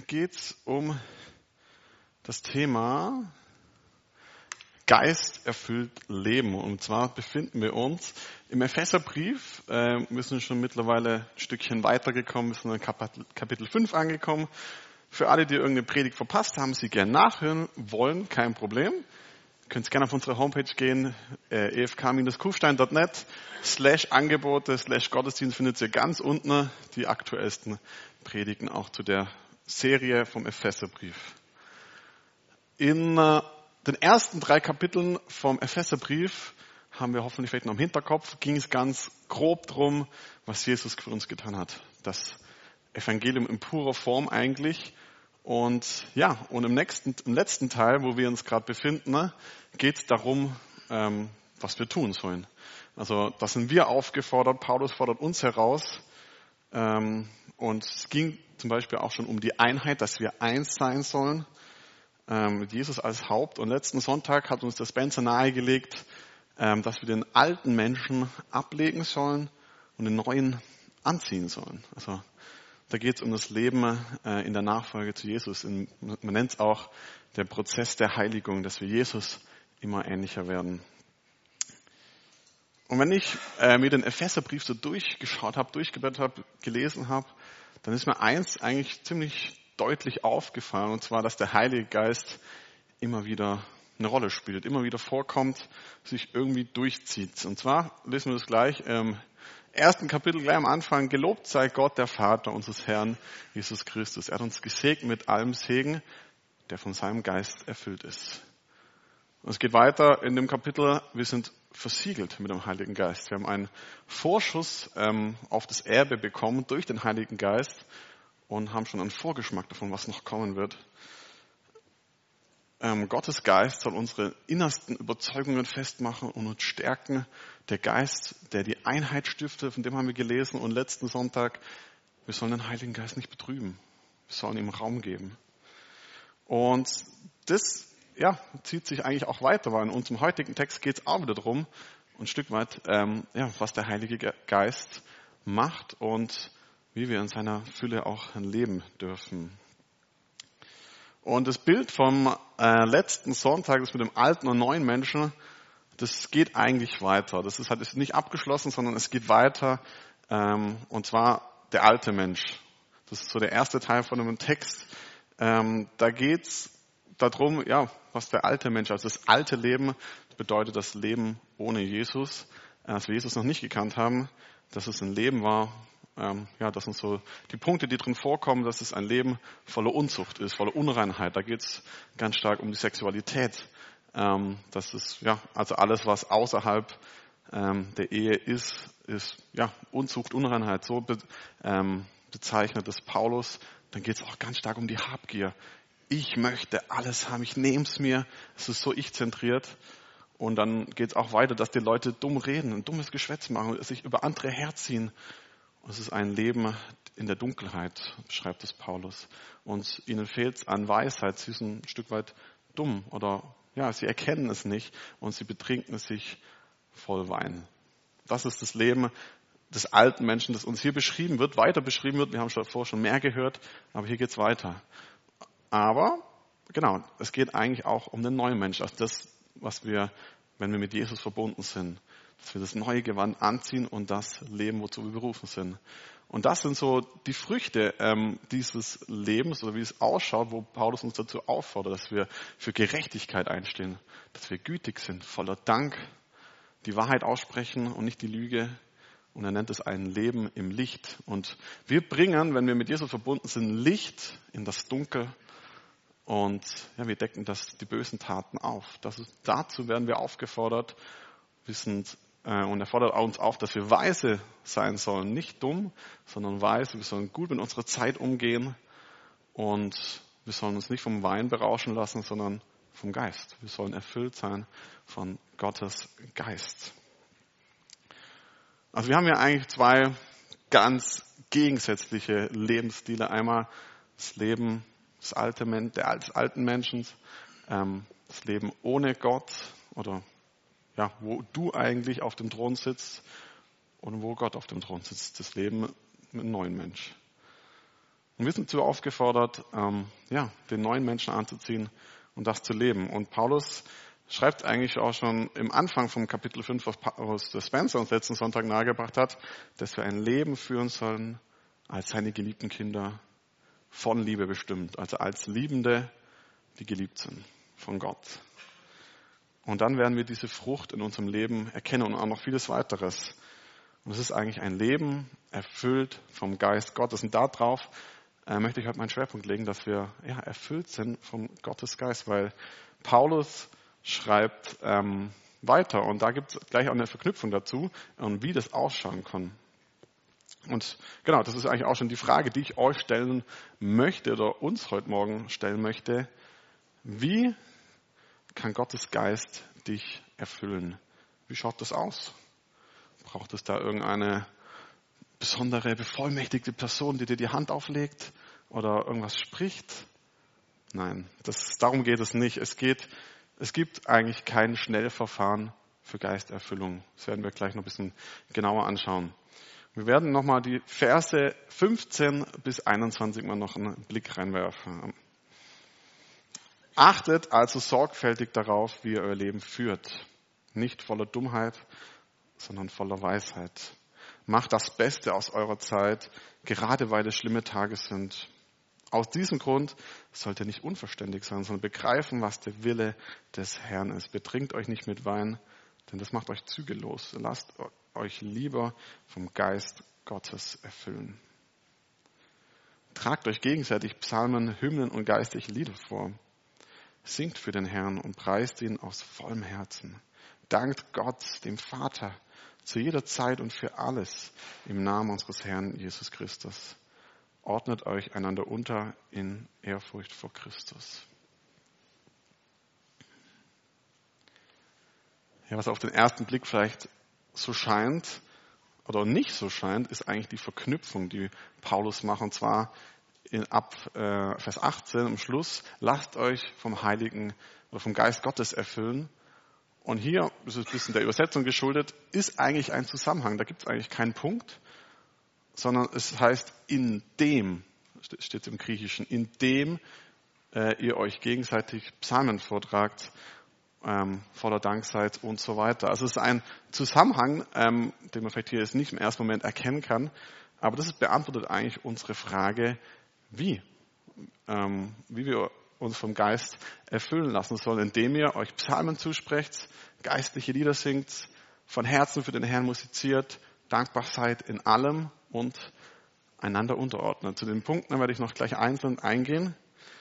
geht es um das Thema geisterfüllt Leben. Und zwar befinden wir uns im Epheserbrief. Wir sind schon mittlerweile ein Stückchen weitergekommen, wir sind in Kapitel 5 angekommen. Für alle, die irgendeine Predigt verpasst haben, sie gerne nachhören wollen, kein Problem. Ihr könnt gerne auf unsere Homepage gehen, efk-kufstein.net/Angebote/Gottesdienst findet ihr ganz unten die aktuellsten Predigten auch zu der Serie vom Epheserbrief. In den ersten 3 Kapiteln vom Epheserbrief haben wir hoffentlich vielleicht noch im Hinterkopf, ging es ganz grob drum, was Jesus für uns getan hat. Das Evangelium in purer Form eigentlich. Und ja, und im letzten Teil, wo wir uns gerade befinden, geht es darum, was wir tun sollen. Also da sind wir aufgefordert, Paulus fordert uns heraus. Und es ging zum Beispiel auch schon um die Einheit, dass wir eins sein sollen, mit Jesus als Haupt. Und letzten Sonntag hat uns der Spencer nahegelegt, dass wir den alten Menschen ablegen sollen und den neuen anziehen sollen. Also da geht es um das Leben in der Nachfolge zu Jesus. Man nennt es auch der Prozess der Heiligung, dass wir Jesus immer ähnlicher werden. Und wenn ich mir den Epheserbrief so durchgeschaut habe, durchgeblättert habe, gelesen habe, dann ist mir eins eigentlich ziemlich deutlich aufgefallen, und zwar, dass der Heilige Geist immer wieder eine Rolle spielt, immer wieder vorkommt, sich irgendwie durchzieht. Und zwar lesen wir das gleich im ersten Kapitel, gleich am Anfang: Gelobt sei Gott, der Vater unseres Herrn Jesus Christus. Er hat uns gesegnet mit allem Segen, der von seinem Geist erfüllt ist. Und es geht weiter in dem Kapitel: Wir sind versiegelt mit dem Heiligen Geist. Wir haben einen Vorschuss auf das Erbe bekommen durch den Heiligen Geist und haben schon einen Vorgeschmack davon, was noch kommen wird. Gottes Geist soll unsere innersten Überzeugungen festmachen und uns stärken. Der Geist, der die Einheit stiftet, von dem haben wir gelesen. Und letzten Sonntag, wir sollen den Heiligen Geist nicht betrüben. Wir sollen ihm Raum geben. Und das zieht sich eigentlich auch weiter, weil in unserem heutigen Text geht es auch wieder darum, ein Stück weit, was der Heilige Geist macht und wie wir in seiner Fülle auch leben dürfen. Und das Bild vom letzten Sonntag, das mit dem alten und neuen Menschen, das geht eigentlich weiter. Das ist nicht abgeschlossen, sondern es geht weiter, und zwar der alte Mensch. Das ist so der erste Teil von dem Text. Da geht's darum, was der alte Mensch, also das alte Leben, bedeutet das Leben ohne Jesus, als wir Jesus noch nicht gekannt haben, dass es ein Leben war, das sind so die Punkte, die drin vorkommen, dass es ein Leben voller Unzucht ist, voller Unreinheit. Da geht es ganz stark um die Sexualität. Das ist also alles, was außerhalb der Ehe ist Unzucht, Unreinheit. So bezeichnet es Paulus. Dann geht es auch ganz stark um die Habgier. Ich möchte alles haben, ich nehme es mir. Es ist so ich-zentriert. Und dann geht es auch weiter, dass die Leute dumm reden, ein dummes Geschwätz machen, sich über andere herziehen. Und es ist ein Leben in der Dunkelheit, beschreibt es Paulus. Und ihnen fehlt es an Weisheit. Sie sind ein Stück weit dumm oder sie erkennen es nicht und sie betrinken sich voll Wein. Das ist das Leben des alten Menschen, das uns hier beschrieben wird, weiter beschrieben wird. Wir haben vorher schon mehr gehört, aber hier geht es weiter. Aber es geht eigentlich auch um den neuen Menschen, also das, was wir, wenn wir mit Jesus verbunden sind, dass wir das neue Gewand anziehen und das leben, wozu wir berufen sind. Und das sind so die Früchte dieses Lebens, oder wie es ausschaut, wo Paulus uns dazu auffordert, dass wir für Gerechtigkeit einstehen, dass wir gütig sind, voller Dank, die Wahrheit aussprechen und nicht die Lüge. Und er nennt es ein Leben im Licht. Und wir bringen, wenn wir mit Jesus verbunden sind, Licht in das Dunkel. Und wir decken die bösen Taten auf. Dazu werden wir aufgefordert, und er fordert uns auf, dass wir weise sein sollen. Nicht dumm, sondern weise. Wir sollen gut mit unserer Zeit umgehen. Und wir sollen uns nicht vom Wein berauschen lassen, sondern vom Geist. Wir sollen erfüllt sein von Gottes Geist. Also wir haben hier eigentlich 2 ganz gegensätzliche Lebensstile. Einmal das Leben des alten Menschen, das Leben ohne Gott, oder wo du eigentlich auf dem Thron sitzt und wo Gott auf dem Thron sitzt. Das Leben mit einem neuen Mensch. Und wir sind dazu aufgefordert, den neuen Menschen anzuziehen und das zu leben. Und Paulus schreibt eigentlich auch schon im Anfang vom Kapitel 5, was der Spencer uns letzten Sonntag nahegebracht hat, dass wir ein Leben führen sollen als seine geliebten Kinder, von Liebe bestimmt. Also als Liebende, die geliebt sind von Gott. Und dann werden wir diese Frucht in unserem Leben erkennen und auch noch vieles weiteres. Und es ist eigentlich ein Leben erfüllt vom Geist Gottes. Und darauf möchte ich heute meinen Schwerpunkt legen, dass wir erfüllt sind vom Gottes Geist, weil Paulus schreibt weiter und da gibt es gleich auch eine Verknüpfung dazu und wie das ausschauen kann. Und genau, das ist eigentlich auch schon die Frage, die ich euch stellen möchte oder uns heute Morgen stellen möchte. Wie kann Gottes Geist dich erfüllen? Wie schaut das aus? Braucht es da irgendeine besondere, bevollmächtigte Person, die dir die Hand auflegt oder irgendwas spricht? Nein, darum geht es nicht. Es gibt eigentlich kein Schnellverfahren für Geisterfüllung. Das werden wir gleich noch ein bisschen genauer anschauen. Wir werden nochmal die Verse 15 bis 21 mal noch einen Blick reinwerfen. Achtet also sorgfältig darauf, wie ihr euer Leben führt. Nicht voller Dummheit, sondern voller Weisheit. Macht das Beste aus eurer Zeit, gerade weil es schlimme Tage sind. Aus diesem Grund sollt ihr nicht unverständig sein, sondern begreifen, was der Wille des Herrn ist. Betrinkt euch nicht mit Wein, denn das macht euch zügellos. Lasst euch lieber vom Geist Gottes erfüllen. Tragt euch gegenseitig Psalmen, Hymnen und geistliche Lieder vor. Singt für den Herrn und preist ihn aus vollem Herzen. Dankt Gott, dem Vater, zu jeder Zeit und für alles im Namen unseres Herrn Jesus Christus. Ordnet euch einander unter in Ehrfurcht vor Christus. Ja, was auf den ersten Blick vielleicht so scheint oder nicht so scheint, ist eigentlich die Verknüpfung, die Paulus macht. Und zwar ab Vers 18 am Schluss, lasst euch vom Heiligen oder vom Geist Gottes erfüllen. Und hier, das ist ein bisschen der Übersetzung geschuldet, ist eigentlich ein Zusammenhang. Da gibt es eigentlich keinen Punkt, sondern es heißt, indem, steht im Griechischen, indem ihr euch gegenseitig Psalmen vortragt, voller Dank seid und so weiter. Also es ist ein Zusammenhang, den man vielleicht hier jetzt nicht im ersten Moment erkennen kann, aber das beantwortet eigentlich unsere Frage, wie wir uns vom Geist erfüllen lassen sollen, indem ihr euch Psalmen zusprecht, geistliche Lieder singt, von Herzen für den Herrn musiziert, dankbar seid in allem und einander unterordnet. Zu den Punkten werde ich noch gleich einzeln eingehen.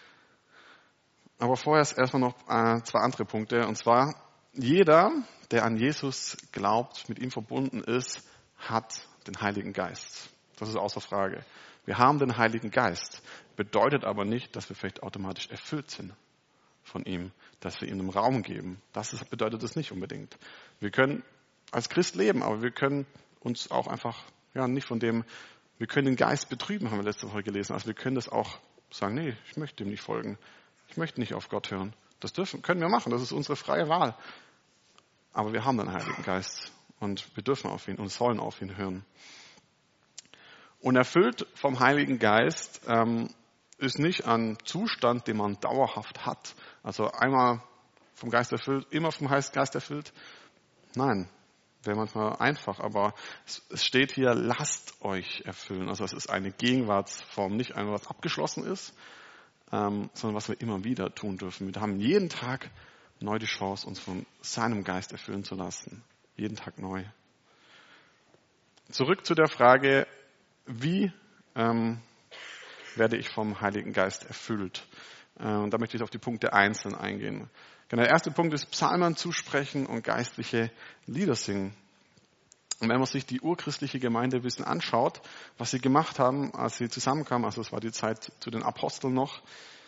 Aber vorher erstmal noch zwei andere Punkte. Und zwar, jeder, der an Jesus glaubt, mit ihm verbunden ist, hat den Heiligen Geist. Das ist außer Frage. Wir haben den Heiligen Geist. Bedeutet aber nicht, dass wir vielleicht automatisch erfüllt sind von ihm, dass wir ihm einen Raum geben. Bedeutet das nicht unbedingt. Wir können als Christ leben, aber wir können uns auch einfach, nicht von dem, wir können den Geist betrüben, haben wir letzte Woche gelesen. Also wir können das auch sagen, nee, ich möchte ihm nicht folgen. Ich möchte nicht auf Gott hören. Das können wir machen, das ist unsere freie Wahl. Aber wir haben den Heiligen Geist und wir dürfen auf ihn und sollen auf ihn hören. Und erfüllt vom Heiligen Geist ist nicht ein Zustand, den man dauerhaft hat. Also einmal vom Geist erfüllt, immer vom Geist erfüllt. Nein, wäre manchmal einfach, aber es steht hier, lasst euch erfüllen. Also es ist eine Gegenwartsform, nicht einmal was abgeschlossen ist, sondern was wir immer wieder tun dürfen. Wir haben jeden Tag neu die Chance, uns von seinem Geist erfüllen zu lassen. Jeden Tag neu. Zurück zu der Frage, wie werde ich vom Heiligen Geist erfüllt? Und da möchte ich auf die Punkte einzeln eingehen. Der erste Punkt ist Psalmen zusprechen und geistliche Lieder singen. Und wenn man sich die urchristliche Gemeinde ein bisschen anschaut, was sie gemacht haben, als sie zusammenkamen, also es war die Zeit zu den Aposteln noch,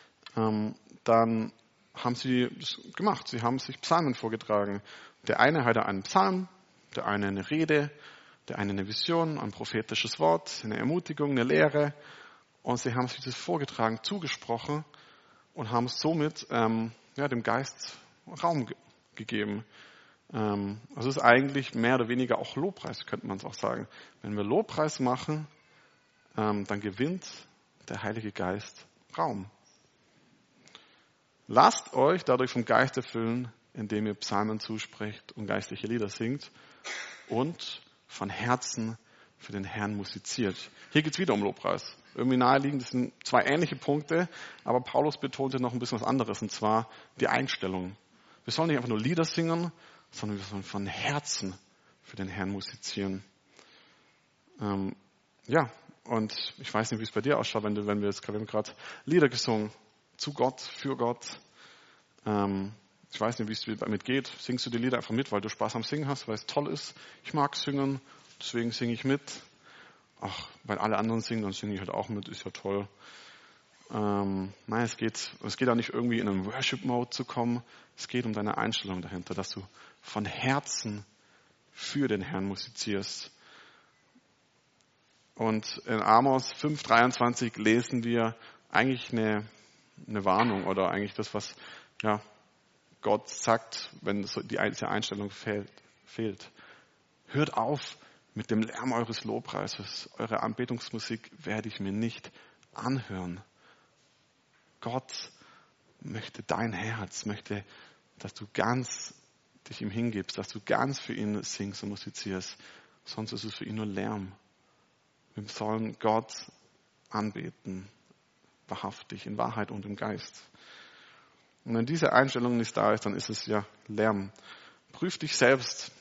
dann haben sie das gemacht. Sie haben sich Psalmen vorgetragen. Der eine hatte einen Psalm, der eine eine Rede, der eine eine Vision, ein prophetisches Wort, eine Ermutigung, eine Lehre. Und sie haben sich das vorgetragen, zugesprochen und haben somit dem Geist Raum gegeben. Also es ist eigentlich mehr oder weniger auch Lobpreis, könnte man es auch sagen. Wenn wir Lobpreis machen, dann gewinnt der Heilige Geist Raum. Lasst euch dadurch vom Geist erfüllen, indem ihr Psalmen zusprecht und geistliche Lieder singt und von Herzen für den Herrn musiziert. Hier geht es wieder um Lobpreis. Irgendwie naheliegend, das sind zwei ähnliche Punkte, aber Paulus betonte noch ein bisschen was anderes, und zwar die Einstellung. Wir sollen nicht einfach nur Lieder singen, sondern wir sollen von Herzen für den Herrn musizieren. Und ich weiß nicht, wie es bei dir ausschaut, wir haben gerade Lieder gesungen, zu Gott, für Gott. Ich weiß nicht, wie es dir damit geht. Singst du die Lieder einfach mit, weil du Spaß am Singen hast, weil es toll ist? Ich mag singen, deswegen singe ich mit. Ach, weil alle anderen singen, dann singe ich halt auch mit, ist ja toll. Nein, es geht auch nicht irgendwie in einen Worship-Mode zu kommen. Es geht um deine Einstellung dahinter, dass du von Herzen für den Herrn musizierst. Und in Amos 5,23 lesen wir eigentlich eine Warnung oder eigentlich das, was Gott sagt, wenn diese Einstellung fehlt. Hört auf mit dem Lärm eures Lobpreises. Eure Anbetungsmusik werde ich mir nicht anhören. Gott möchte dein Herz, möchte, dass du ganz dich ihm hingibst, dass du ganz für ihn singst und musizierst. Sonst ist es für ihn nur Lärm. Wir sollen Gott anbeten, wahrhaftig, in Wahrheit und im Geist. Und wenn diese Einstellung nicht da ist, dann ist es ja Lärm. Prüf dich selbst.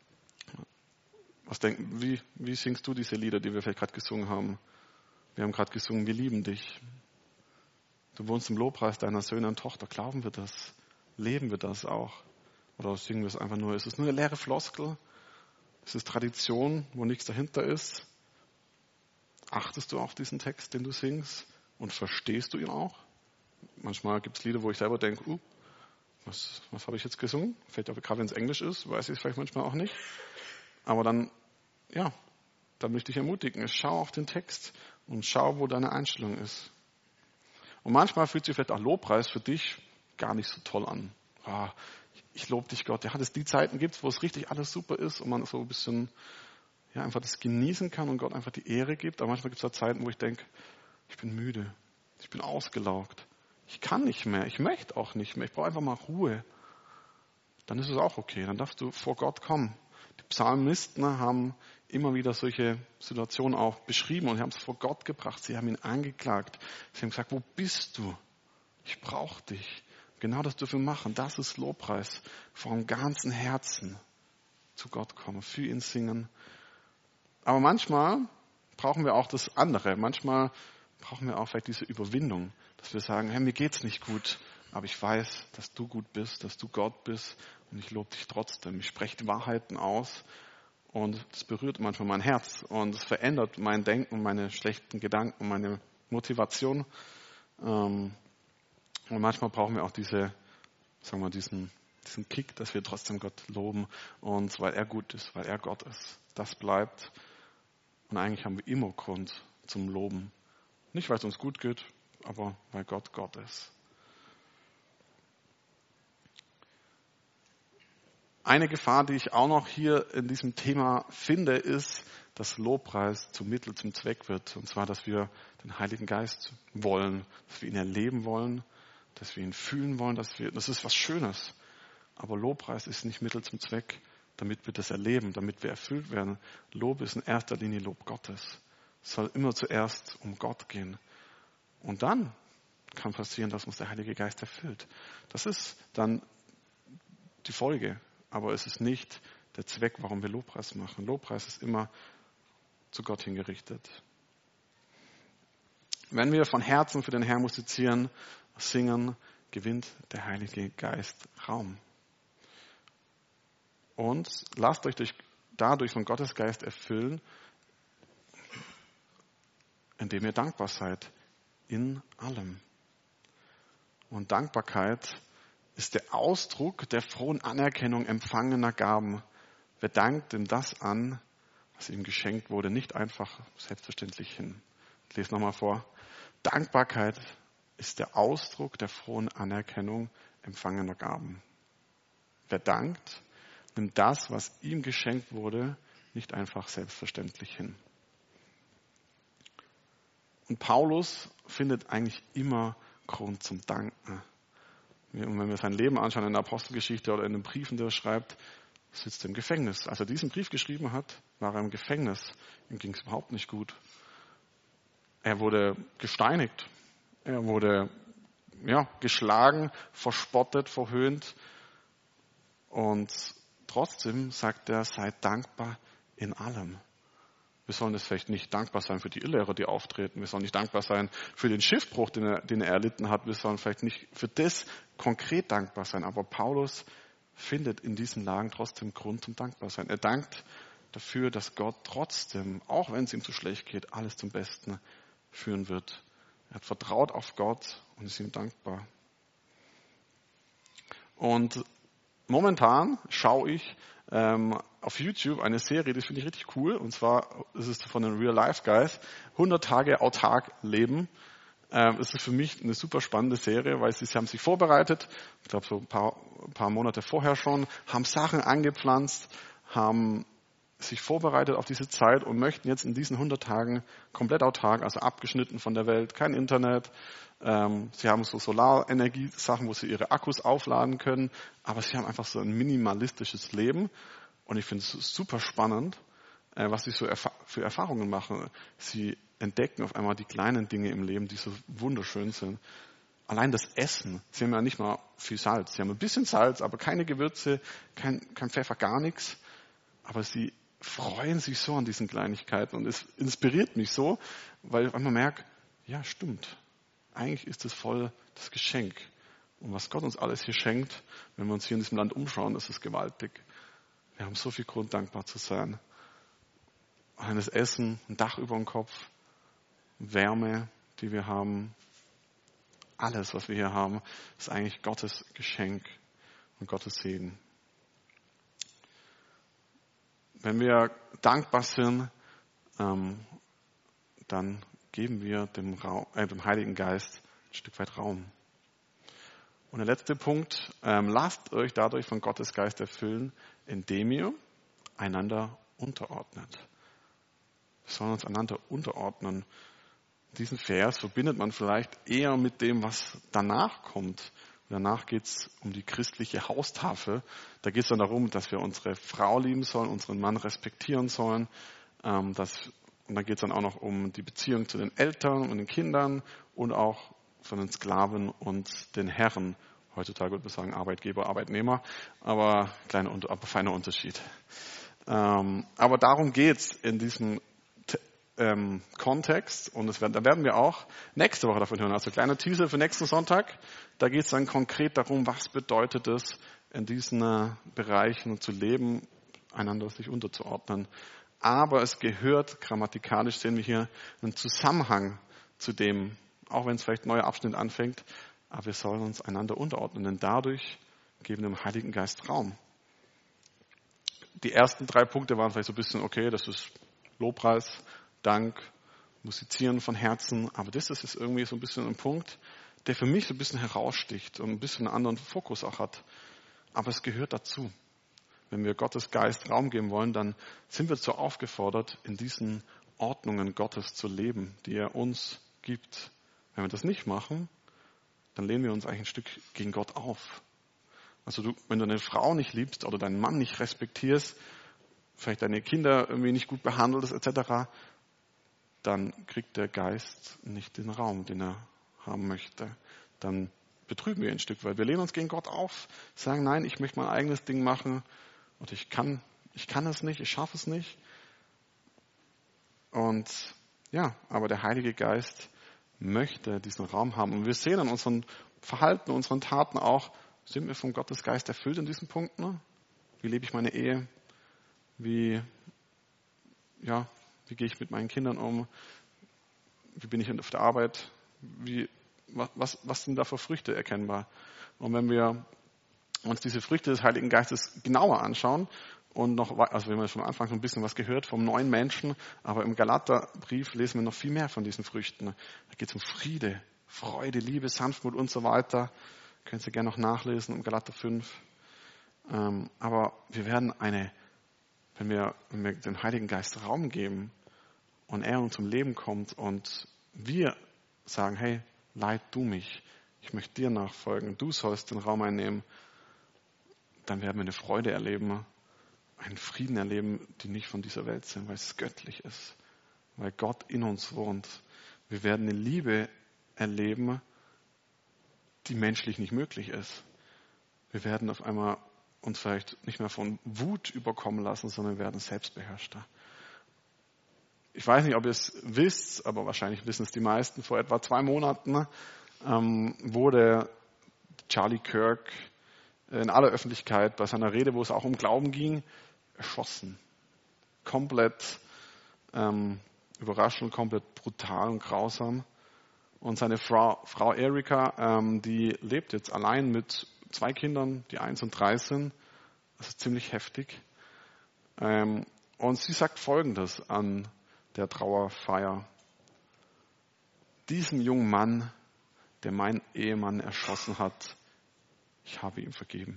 Wie singst du diese Lieder, die wir vielleicht gerade gesungen haben? Wir haben gerade gesungen, wir lieben dich. Du wohnst im Lobpreis deiner Söhne und Tochter. Glauben wir das? Leben wir das auch? Oder singen wir es einfach nur? Ist es nur eine leere Floskel? Ist es Tradition, wo nichts dahinter ist? Achtest du auf diesen Text, den du singst? Und verstehst du ihn auch? Manchmal gibt es Lieder, wo ich selber denke, was habe ich jetzt gesungen? Vielleicht auch gerade wenn es Englisch ist, weiß ich es vielleicht manchmal auch nicht. Aber dann möchte ich ermutigen, schau auf den Text und schau, wo deine Einstellung ist. Und manchmal fühlt sich vielleicht auch Lobpreis für dich gar nicht so toll an. Ich lobe dich, Gott. Ja, dass es die Zeiten gibt, wo es richtig alles super ist und man so ein bisschen einfach das genießen kann und Gott einfach die Ehre gibt. Aber manchmal gibt es auch Zeiten, wo ich denke, ich bin müde, ich bin ausgelaugt, ich kann nicht mehr, ich möchte auch nicht mehr, ich brauche einfach mal Ruhe. Dann ist es auch okay, dann darfst du vor Gott kommen. Die Psalmisten haben immer wieder solche Situationen auch beschrieben und haben es vor Gott gebracht. Sie haben ihn angeklagt. Sie haben gesagt, wo bist du? Ich brauche dich. Genau das dürfen wir machen. Das ist Lobpreis. Vom ganzen Herzen zu Gott kommen, für ihn singen. Aber manchmal brauchen wir auch das andere. Manchmal brauchen wir auch vielleicht diese Überwindung, dass wir sagen, hey, mir geht's nicht gut, aber ich weiß, dass du gut bist, dass du Gott bist und ich lobe dich trotzdem. Ich spreche die Wahrheiten aus und das berührt manchmal mein Herz und es verändert mein Denken, meine schlechten Gedanken, meine Motivation. Und manchmal brauchen wir auch diesen Kick, dass wir trotzdem Gott loben und weil er gut ist, weil er Gott ist. Das bleibt. Und eigentlich haben wir immer Grund zum Loben. Nicht, weil es uns gut geht, aber weil Gott Gott ist. Eine Gefahr, die ich auch noch hier in diesem Thema finde, ist, dass Lobpreis zum Mittel zum Zweck wird. Und zwar, dass wir den Heiligen Geist wollen, dass wir ihn erleben wollen, dass wir ihn fühlen wollen. Das ist was Schönes. Aber Lobpreis ist nicht Mittel zum Zweck, damit wir das erleben, damit wir erfüllt werden. Lob ist in erster Linie Lob Gottes. Es soll immer zuerst um Gott gehen. Und dann kann passieren, dass uns der Heilige Geist erfüllt. Das ist dann die Folge. Aber es ist nicht der Zweck, warum wir Lobpreis machen. Lobpreis ist immer zu Gott hingerichtet. Wenn wir von Herzen für den Herrn musizieren, singen, gewinnt der Heilige Geist Raum. Und lasst euch dadurch von Gottes Geist erfüllen, indem ihr dankbar seid in allem. Und Dankbarkeit ist der Ausdruck der frohen Anerkennung empfangener Gaben. Wer dankt ihm das an, was ihm geschenkt wurde, nicht einfach selbstverständlich hin. Ich lese nochmal vor. Dankbarkeit ist der Ausdruck der frohen Anerkennung empfangener Gaben. Wer dankt, nimmt das, was ihm geschenkt wurde, nicht einfach selbstverständlich hin. Und Paulus findet eigentlich immer Grund zum Danken. Und wenn wir sein Leben anschauen in der Apostelgeschichte oder in den Briefen, die er schreibt, sitzt er im Gefängnis. Als er diesen Brief geschrieben hat, war er im Gefängnis. Ihm ging es überhaupt nicht gut. Er wurde gesteinigt. Er wurde geschlagen, verspottet, verhöhnt. Und trotzdem sagt er, sei dankbar in allem. Wir sollen jetzt vielleicht nicht dankbar sein für die Irrlehrer, die auftreten. Wir sollen nicht dankbar sein für den Schiffbruch, den er erlitten hat. Wir sollen vielleicht nicht für das konkret dankbar sein. Aber Paulus findet in diesen Lagen trotzdem Grund zum Dankbarsein. Er dankt dafür, dass Gott trotzdem, auch wenn es ihm zu schlecht geht, alles zum Besten führen wird. Er hat vertraut auf Gott und ist ihm dankbar. Und momentan schaue ich auf YouTube eine Serie, die finde ich richtig cool. Und zwar ist es von den Real Life Guys, 100 Tage autark leben. Es ist für mich eine super spannende Serie, weil sie haben sich vorbereitet, ich glaube so ein paar Monate vorher schon, haben Sachen angepflanzt, haben sich vorbereitet auf diese Zeit und möchten jetzt in diesen 100 Tagen komplett autark, also abgeschnitten von der Welt, kein Internet. Sie haben so Solarenergie-Sachen, wo sie ihre Akkus aufladen können, aber sie haben einfach so ein minimalistisches Leben und ich finde es super spannend, was sie so für Erfahrungen machen. Sie entdecken auf einmal die kleinen Dinge im Leben, die so wunderschön sind. Allein das Essen. Sie haben ja nicht mal viel Salz. Sie haben ein bisschen Salz, aber keine Gewürze, kein Pfeffer, gar nichts. Aber sie freuen sich so an diesen Kleinigkeiten und es inspiriert mich so, weil ich auf einmal merke, ja stimmt, eigentlich ist es voll das Geschenk. Und was Gott uns alles hier schenkt, wenn wir uns hier in diesem Land umschauen, ist es gewaltig. Wir haben so viel Grund, dankbar zu sein. Eines Essen, ein Dach über dem Kopf, Wärme, die wir haben, alles, was wir hier haben, ist eigentlich Gottes Geschenk und Gottes Segen. Wenn wir dankbar sind, dann geben wir dem Heiligen Geist ein Stück weit Raum. Und der letzte Punkt, lasst euch dadurch von Gottes Geist erfüllen, indem ihr einander unterordnet. Wir sollen uns einander unterordnen. Diesen Vers verbindet man vielleicht eher mit dem, was danach kommt. Danach geht es um die christliche Haustafel. Da geht es dann darum, dass wir unsere Frau lieben sollen, unseren Mann respektieren sollen. Und dann geht es dann auch noch um die Beziehung zu den Eltern und den Kindern und auch von den Sklaven und den Herren. Heutzutage würde man sagen Arbeitgeber, Arbeitnehmer, aber feiner Unterschied. Aber darum geht es in diesem Kontext und da werden wir auch nächste Woche davon hören. Also kleiner Teaser für nächsten Sonntag. Da geht es dann konkret darum, was bedeutet es, in diesen Bereichen zu leben, einander sich unterzuordnen. Aber es gehört, grammatikalisch sehen wir hier einen Zusammenhang zu dem, auch wenn es vielleicht ein neuer Abschnitt anfängt, aber wir sollen uns einander unterordnen, denn dadurch geben wir dem Heiligen Geist Raum. Die ersten 3 Punkte waren vielleicht so ein bisschen, okay, das ist Lobpreis, Dank, Musizieren von Herzen, aber das ist irgendwie so ein bisschen ein Punkt, der für mich so ein bisschen heraussticht und ein bisschen einen anderen Fokus auch hat. Aber es gehört dazu. Wenn wir Gottes Geist Raum geben wollen, dann sind wir so aufgefordert, in diesen Ordnungen Gottes zu leben, die er uns gibt. Wenn wir das nicht machen, dann lehnen wir uns eigentlich ein Stück gegen Gott auf. Also wenn du eine Frau nicht liebst oder deinen Mann nicht respektierst, vielleicht deine Kinder irgendwie nicht gut behandelst etc., dann kriegt der Geist nicht den Raum, den er haben möchte. Dann betrüben wir ein Stück weit. Wir lehnen uns gegen Gott auf, sagen, nein, ich möchte mein eigenes Ding machen und ich kann es nicht, ich schaffe es nicht. Und ja, aber der Heilige Geist möchte diesen Raum haben. Und wir sehen an unserem Verhalten, unseren Taten auch, sind wir von Gottes Geist erfüllt in diesen Punkten? Wie lebe ich meine Ehe? Wie gehe ich mit meinen Kindern um? Wie bin ich auf der Arbeit? Was sind da für Früchte erkennbar? Und wenn wir uns diese Früchte des Heiligen Geistes genauer anschauen und also wir haben schon am Anfang so ein bisschen was gehört vom neuen Menschen, aber im Galaterbrief lesen wir noch viel mehr von diesen Früchten. Da geht es um Friede, Freude, Liebe, Sanftmut und so weiter. Können Sie gerne noch nachlesen im Galater 5. Aber wir werden wenn wir dem Heiligen Geist Raum geben und er in unserem Leben kommt und wir sagen, hey, leit du mich, ich möchte dir nachfolgen, du sollst den Raum einnehmen, dann werden wir eine Freude erleben, einen Frieden erleben, die nicht von dieser Welt sind, weil es göttlich ist, weil Gott in uns wohnt. Wir werden eine Liebe erleben, die menschlich nicht möglich ist. Wir werden auf einmal uns vielleicht nicht mehr von Wut überkommen lassen, sondern werden selbstbeherrschter. Ich weiß nicht, ob ihr es wisst, aber wahrscheinlich wissen es die meisten. Vor etwa 2 Monaten wurde Charlie Kirk in aller Öffentlichkeit bei seiner Rede, wo es auch um Glauben ging, erschossen. Komplett überraschend, komplett brutal und grausam. Und seine Frau Erika, die lebt jetzt allein mit 2 Kindern, die 1 und 3 sind. Das ist ziemlich heftig. Und sie sagt Folgendes an der Trauerfeier. Diesem jungen Mann, der meinen Ehemann erschossen hat, ich habe ihm vergeben.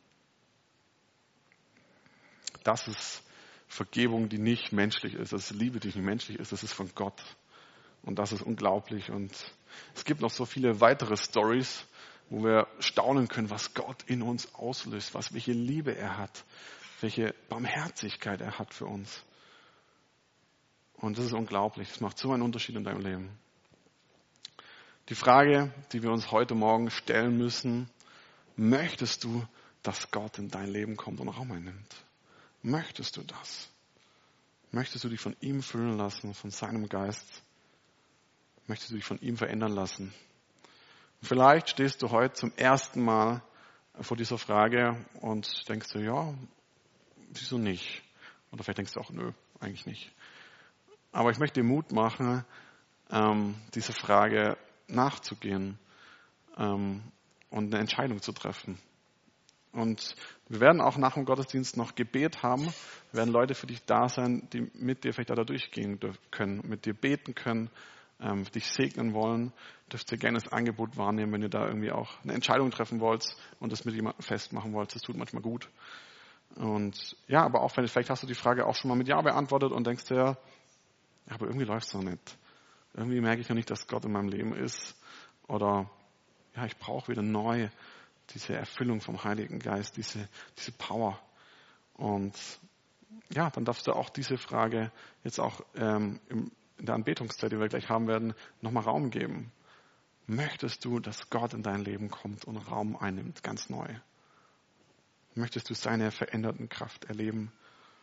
Das ist Vergebung, die nicht menschlich ist. Das ist Liebe, die nicht menschlich ist. Das ist von Gott. Und das ist unglaublich. Und es gibt noch so viele weitere Stories, wo wir staunen können, was Gott in uns auslöst, welche Liebe er hat, welche Barmherzigkeit er hat für uns. Und das ist unglaublich. Das macht so einen Unterschied in deinem Leben. Die Frage, die wir uns heute Morgen stellen müssen: Möchtest du, dass Gott in dein Leben kommt und Raum einnimmt? Möchtest du das? Möchtest du dich von ihm füllen lassen, von seinem Geist? Möchtest du dich von ihm verändern lassen? Und vielleicht stehst du heute zum ersten Mal vor dieser Frage und denkst du, ja, wieso nicht? Oder vielleicht denkst du auch, nö, eigentlich nicht. Aber ich möchte dir Mut machen, diese Frage nachzugehen und eine Entscheidung zu treffen. Und wir werden auch nach dem Gottesdienst noch Gebet haben. Wir werden Leute für dich da sein, die mit dir vielleicht da durchgehen können, mit dir beten können, dich segnen wollen. Dürft ihr gerne das Angebot wahrnehmen, wenn ihr da irgendwie auch eine Entscheidung treffen wollt und das mit jemandem festmachen wollt. Das tut manchmal gut. Und ja, aber auch vielleicht hast du die Frage auch schon mal mit Ja beantwortet und denkst dir, ja, aber irgendwie läuft es noch nicht. Irgendwie merke ich noch nicht, dass Gott in meinem Leben ist. Oder ja, ich brauche wieder neu diese Erfüllung vom Heiligen Geist, diese Power. Und ja, dann darfst du auch diese Frage jetzt auch in der Anbetungszeit, die wir gleich haben werden, nochmal Raum geben. Möchtest du, dass Gott in dein Leben kommt und Raum einnimmt, ganz neu? Möchtest du seine veränderten Kraft erleben?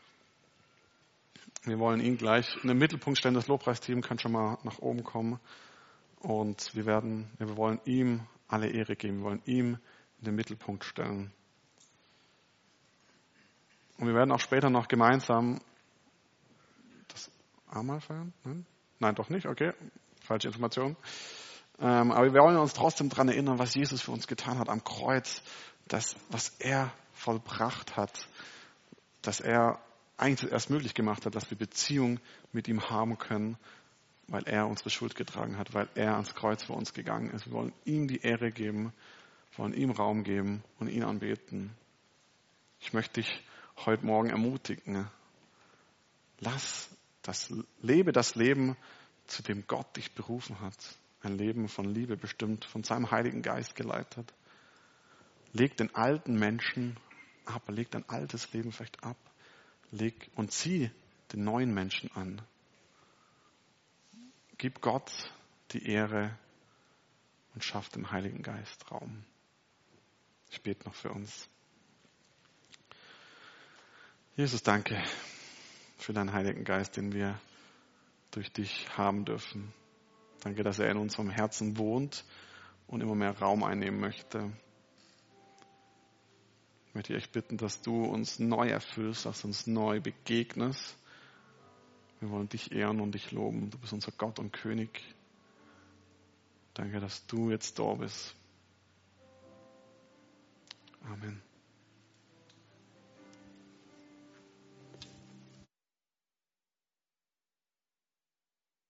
Wir wollen ihn gleich in den Mittelpunkt stellen. Das Lobpreisteam kann schon mal nach oben kommen. Und wir wollen ihm alle Ehre geben. Wir wollen ihm in den Mittelpunkt stellen. Und wir werden auch später noch gemeinsam das Abendmahl feiern? Nein, doch nicht. Okay, falsche Information. Aber wir wollen uns trotzdem daran erinnern, was Jesus für uns getan hat am Kreuz. Was er vollbracht hat. Dass er eigentlich erst möglich gemacht hat, dass wir Beziehung mit ihm haben können, weil er unsere Schuld getragen hat, weil er ans Kreuz für uns gegangen ist. Wir wollen ihm die Ehre geben, wollen ihm Raum geben und ihn anbeten. Ich möchte dich heute Morgen ermutigen. Lebe das Leben, zu dem Gott dich berufen hat. Ein Leben von Liebe bestimmt, von seinem Heiligen Geist geleitet. Leg den alten Menschen ab, leg dein altes Leben vielleicht ab. Und zieh den neuen Menschen an. Gib Gott die Ehre und schaff dem Heiligen Geist Raum. Ich bete noch für uns. Jesus, danke für deinen Heiligen Geist, den wir durch dich haben dürfen. Danke, dass er in unserem Herzen wohnt und immer mehr Raum einnehmen möchte. Ich möchte dich bitten, dass du uns neu erfüllst, dass du uns neu begegnest. Wir wollen dich ehren und dich loben. Du bist unser Gott und König. Danke, dass du jetzt da bist. Amen.